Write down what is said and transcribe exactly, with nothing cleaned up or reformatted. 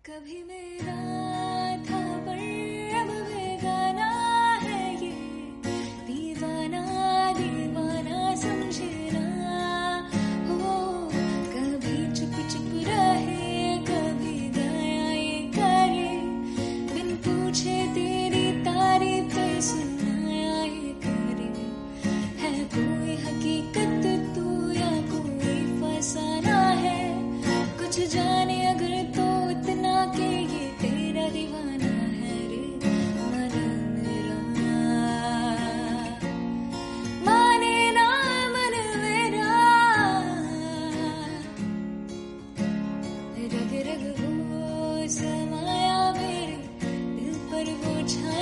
कभी मेरा था पर अब बेगाना है ये, दीवाना दीवाना समझे ना हो। कभी चुप चुप रहे, कभी गया ये करे, बिन पूछे तेरी तारीफें सुनाया ये करे। है कोई हकीकत तू या कोई फसाना है, कुछ जाने अगर तो इतना कि ये तेरा दीवाना है रे। मन मेरा माने ना मन मेरा, रग रग वो समाया मेरे दिल पर वो छा